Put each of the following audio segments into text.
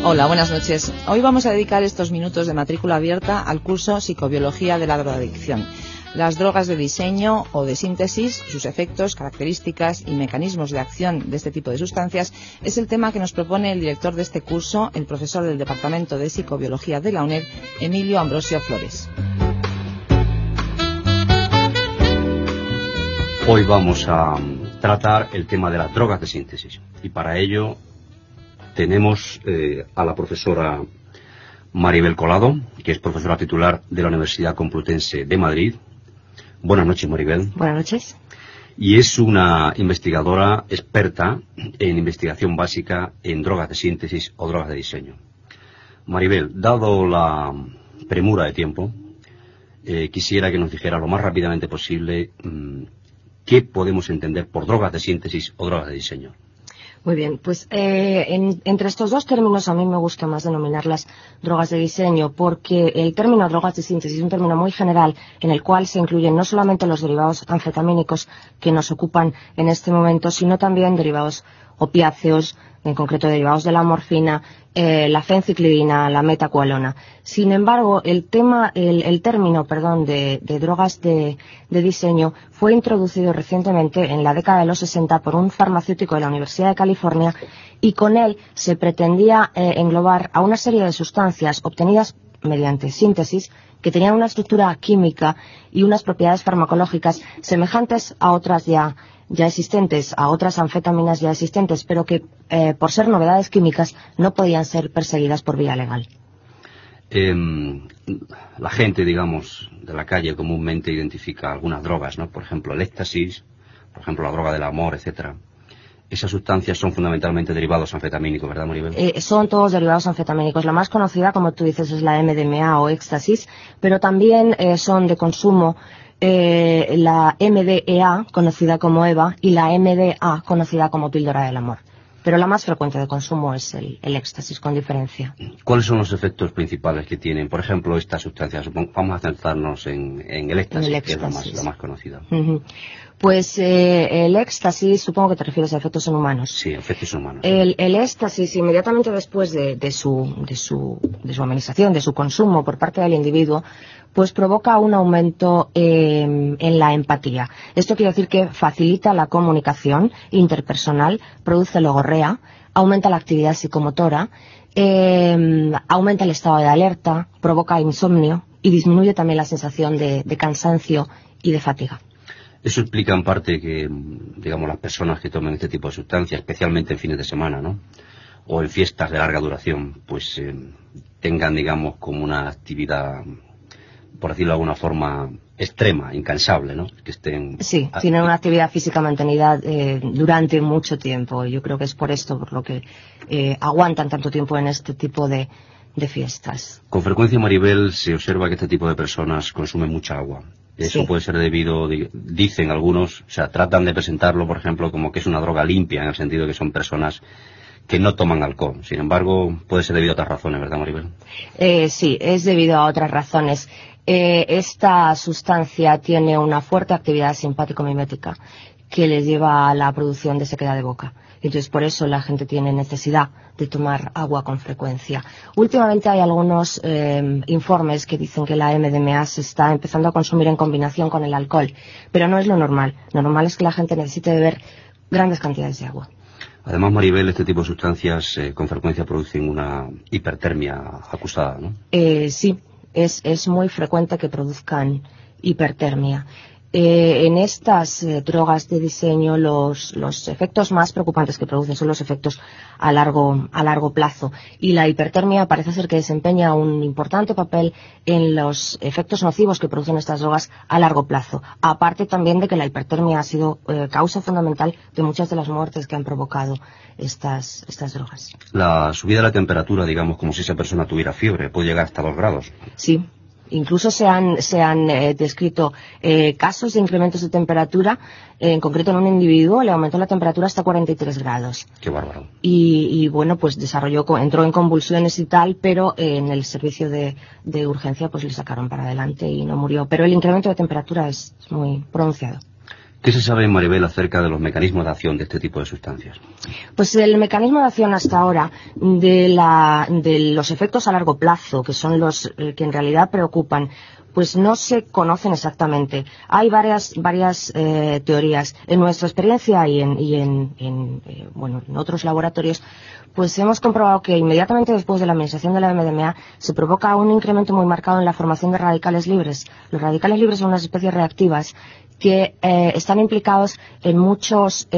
Hola, buenas noches. Hoy vamos a dedicar estos minutos de matrícula abierta al curso Psicobiología de la drogadicción. Las drogas de diseño o de síntesis, sus efectos, características y mecanismos de acción de este tipo de sustancias es el tema que nos propone el director de este curso, el profesor del Departamento de Psicobiología de la UNED, Emilio Ambrosio Flores. Hoy vamos a tratar el tema de las drogas de síntesis y para ello tenemos a la profesora Maribel Colado, que es profesora titular de la Universidad Complutense de Madrid. Buenas noches, Maribel. Buenas noches. Y es una investigadora experta en investigación básica en drogas de síntesis o drogas de diseño. Maribel, dado la premura de tiempo, quisiera que nos dijera lo más rápidamente posible qué podemos entender por drogas de síntesis o drogas de diseño. Muy bien, pues entre estos dos términos a mí me gusta más denominarlas drogas de diseño porque el término drogas de síntesis es un término muy general en el cual se incluyen no solamente los derivados anfetamínicos que nos ocupan en este momento, sino también derivados opiáceos, en concreto derivados de la morfina, la fenciclidina, la metacualona. Sin embargo, el término de drogas de diseño fue introducido recientemente en la década de los 60 por un farmacéutico de la Universidad de California y con él se pretendía englobar a una serie de sustancias obtenidas mediante síntesis que tenían una estructura química y unas propiedades farmacológicas semejantes a otras ya existentes, a otras anfetaminas ya existentes, pero que por ser novedades químicas no podían ser perseguidas por vía legal. La gente, digamos, de la calle comúnmente identifica algunas drogas, ¿no? Por ejemplo, el éxtasis, por ejemplo, la droga del amor, etcétera. Esas sustancias son fundamentalmente derivados anfetamínicos, ¿verdad, Maribel? Son todos derivados anfetamínicos. La más conocida, como tú dices, es la MDMA o éxtasis, pero también son de consumo la MDEA, conocida como EVA, y la MDA, conocida como píldora del amor. Pero la más frecuente de consumo es el éxtasis, con diferencia. ¿Cuáles son los efectos principales que tienen, por ejemplo, estas sustancias? Vamos a centrarnos en el éxtasis, que es la más conocida. Uh-huh. Pues el éxtasis, supongo que te refieres a efectos en humanos. Sí, efectos en humanos. El éxtasis, inmediatamente después de su amenización, de su consumo por parte del individuo, pues provoca un aumento en la empatía. Esto quiere decir que facilita la comunicación interpersonal, produce logorrea, aumenta la actividad psicomotora, aumenta el estado de alerta, provoca insomnio y disminuye también la sensación de cansancio y de fatiga. Eso explica en parte que, digamos, las personas que toman este tipo de sustancias, especialmente en fines de semana, ¿no?, o en fiestas de larga duración, pues tengan, digamos, como una actividad, por decirlo de alguna forma, extrema, incansable, ¿no? Que estén... Sí, tienen una actividad física mantenida durante mucho tiempo. Yo creo que es por esto, por lo que aguantan tanto tiempo en este tipo de fiestas. Con frecuencia, Maribel, se observa que este tipo de personas consumen mucha agua. Eso puede ser debido, dicen algunos, o sea, tratan de presentarlo, por ejemplo, como que es una droga limpia, en el sentido de que son personas que no toman alcohol. Sin embargo, puede ser debido a otras razones, ¿verdad, Maribel? Sí, es debido a otras razones. Esta sustancia tiene una fuerte actividad simpático-mimética que les lleva a la producción de sequedad de boca. Entonces, por eso la gente tiene necesidad de tomar agua con frecuencia. Últimamente hay algunos informes que dicen que la MDMA se está empezando a consumir en combinación con el alcohol, pero no es lo normal. Lo normal es que la gente necesite beber grandes cantidades de agua. Además, Maribel, este tipo de sustancias con frecuencia producen una hipertermia acusada, ¿no? Sí, es muy frecuente que produzcan hipertermia. En estas drogas de diseño los efectos más preocupantes que producen son los efectos a largo plazo, y la hipertermia parece ser que desempeña un importante papel en los efectos nocivos que producen estas drogas a largo plazo, aparte también de que la hipertermia ha sido causa fundamental de muchas de las muertes que han provocado estas drogas. La subida de la temperatura, digamos, como si esa persona tuviera fiebre, puede llegar hasta 2 grados. Sí. Incluso se han descrito casos de incrementos de temperatura, en concreto en un individuo le aumentó la temperatura hasta 43 grados. Qué bárbaro. Y bueno, pues entró en convulsiones y tal, pero en el servicio de urgencia pues le sacaron para adelante y no murió. Pero el incremento de temperatura es muy pronunciado. ¿Qué se sabe, Maribel, acerca de los mecanismos de acción de este tipo de sustancias? Pues el mecanismo de acción hasta ahora de los efectos a largo plazo, que son los que en realidad preocupan, pues no se conocen exactamente. Hay varias teorías. En nuestra experiencia y en otros laboratorios, pues hemos comprobado que inmediatamente después de la administración de la MDMA se provoca un incremento muy marcado en la formación de radicales libres. Los radicales libres son unas especies reactivas que están implicados en muchos,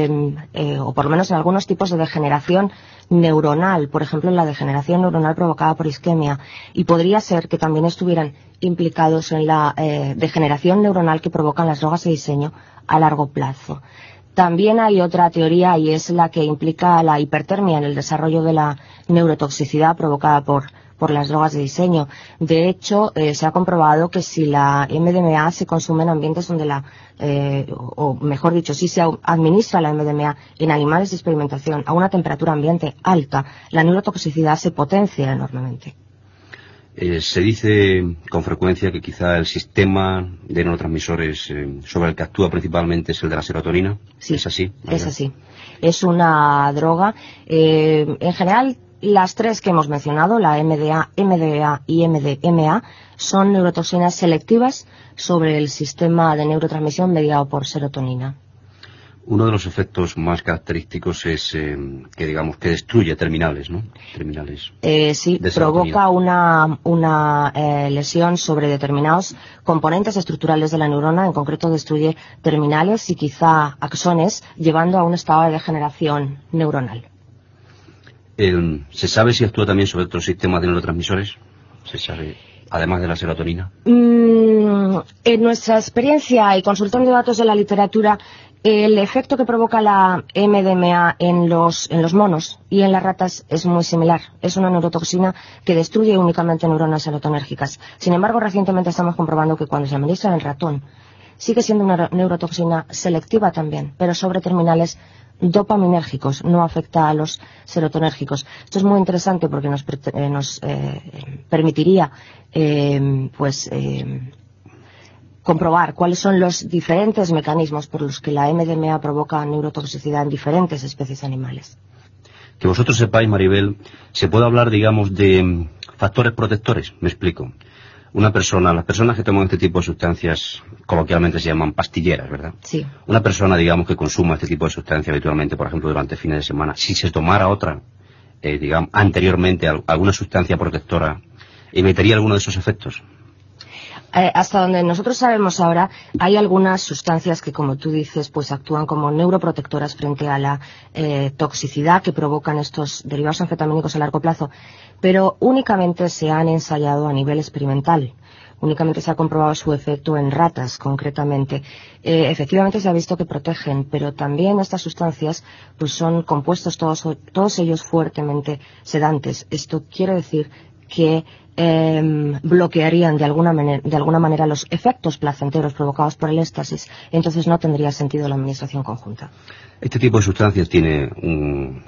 o por lo menos en algunos tipos de degeneración neuronal, por ejemplo en la degeneración neuronal provocada por isquemia, y podría ser que también estuvieran implicados en la degeneración neuronal que provocan las drogas de diseño a largo plazo. También hay otra teoría, y es la que implica la hipertermia en el desarrollo de la neurotoxicidad provocada por las drogas de diseño. De hecho, se ha comprobado que si la MDMA se consume en ambientes donde o mejor dicho, si se administra la MDMA en animales de experimentación a una temperatura ambiente alta, la neurotoxicidad se potencia enormemente. Se dice con frecuencia que quizá el sistema de neurotransmisores sobre el que actúa principalmente es el de la serotonina. Sí, ¿Es así? Es así. Es una droga, en general, las tres que hemos mencionado, la MDA, MDA y MDMA, son neurotoxinas selectivas sobre el sistema de neurotransmisión mediado por serotonina. Uno de los efectos más característicos es que destruye terminales, ¿no? Terminales. Sí, provoca una lesión sobre determinados componentes estructurales de la neurona, en concreto destruye terminales y quizá axones, llevando a un estado de degeneración neuronal. ¿Se sabe si actúa también sobre otros sistemas de neurotransmisores? ¿Se sabe, además de la serotonina? En nuestra experiencia y consultando datos de la literatura, el efecto que provoca la MDMA en los monos y en las ratas es muy similar. Es una neurotoxina que destruye únicamente neuronas serotonérgicas. Sin embargo, recientemente estamos comprobando que cuando se administra en el ratón, sigue siendo una neurotoxina selectiva también, pero sobre terminales dopaminérgicos, no afecta a los serotonérgicos. Esto es muy interesante porque nos permitiría comprobar cuáles son los diferentes mecanismos por los que la MDMA provoca neurotoxicidad en diferentes especies animales. Que vosotros sepáis, Maribel, se puede hablar, digamos, de factores protectores. Me explico. Las personas que toman este tipo de sustancias, coloquialmente se llaman pastilleras, ¿verdad? Sí. Una persona, digamos, que consuma este tipo de sustancia habitualmente, por ejemplo, durante fines de semana, si se tomara otra, anteriormente, alguna sustancia protectora, ¿emitiría alguno de esos efectos? Hasta donde nosotros sabemos ahora, hay algunas sustancias que, como tú dices, pues actúan como neuroprotectoras frente a la toxicidad que provocan estos derivados anfetamínicos a largo plazo, pero únicamente se han ensayado a nivel experimental. Únicamente se ha comprobado su efecto en ratas, concretamente. Efectivamente se ha visto que protegen, pero también estas sustancias pues son compuestos todos ellos fuertemente sedantes. Esto quiere decir que bloquearían de alguna manera los efectos placenteros provocados por el éxtasis, entonces no tendría sentido la administración conjunta. Este tipo de sustancias tiene un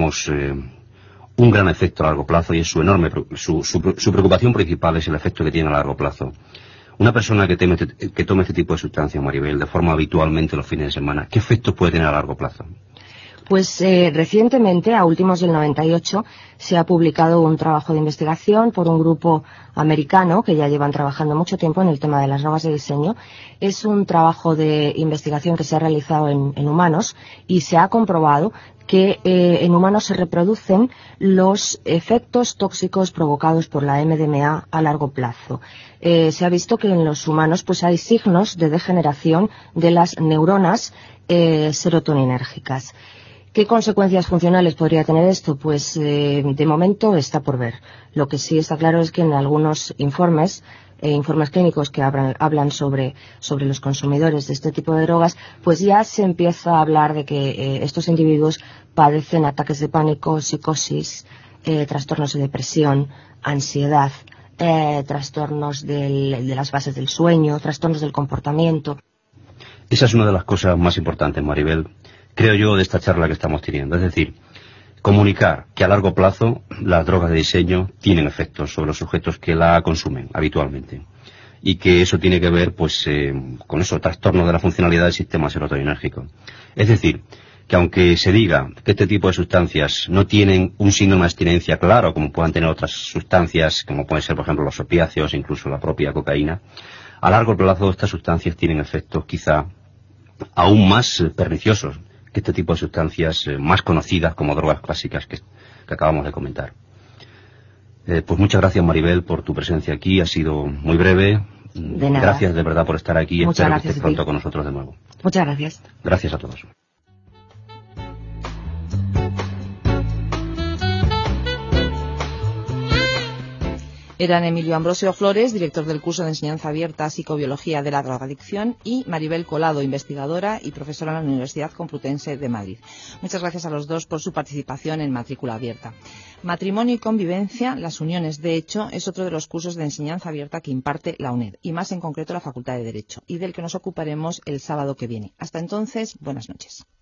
gran efecto a largo plazo y es su preocupación principal es el efecto que tiene a largo plazo. Una persona que tome este tipo de sustancias, Maribel, de forma habitualmente los fines de semana, ¿qué efectos puede tener a largo plazo? Pues recientemente, a últimos del 98, se ha publicado un trabajo de investigación por un grupo americano que ya llevan trabajando mucho tiempo en el tema de las drogas de diseño. Es un trabajo de investigación que se ha realizado en humanos y se ha comprobado que en humanos se reproducen los efectos tóxicos provocados por la MDMA a largo plazo. Se ha visto que en los humanos pues hay signos de degeneración de las neuronas serotoninérgicas. ¿Qué consecuencias funcionales podría tener esto? Pues de momento está por ver. Lo que sí está claro es que en algunos informes clínicos que hablan sobre los consumidores de este tipo de drogas, pues ya se empieza a hablar de que estos individuos padecen ataques de pánico, psicosis, trastornos de depresión, ansiedad, trastornos de las bases del sueño, trastornos del comportamiento. Esa es una de las cosas más importantes, Maribel, creo yo, de esta charla que estamos teniendo. Es decir, comunicar que a largo plazo las drogas de diseño tienen efectos sobre los sujetos que la consumen habitualmente. y que eso tiene que ver pues con esos trastornos de la funcionalidad del sistema serotoninérgico. Es decir, que aunque se diga que este tipo de sustancias no tienen un síndrome de abstinencia claro, como puedan tener otras sustancias, como pueden ser, por ejemplo, los opiáceos, incluso la propia cocaína, a largo plazo estas sustancias tienen efectos quizá aún más perniciosos que este tipo de sustancias más conocidas como drogas clásicas que acabamos de comentar. Pues muchas gracias, Maribel, por tu presencia aquí. Ha sido muy breve. De nada. Gracias de verdad por estar aquí. Muchas Espero gracias que estés pronto con nosotros de nuevo. Muchas gracias. Gracias a todos. Eran Emilio Ambrosio Flores, director del curso de enseñanza abierta Psicobiología de la drogadicción, y Maribel Colado, investigadora y profesora en la Universidad Complutense de Madrid. Muchas gracias a los dos por su participación en Matrícula Abierta. Matrimonio y convivencia, las uniones de hecho, es otro de los cursos de enseñanza abierta que imparte la UNED, y más en concreto la Facultad de Derecho, y del que nos ocuparemos el sábado que viene. Hasta entonces, buenas noches.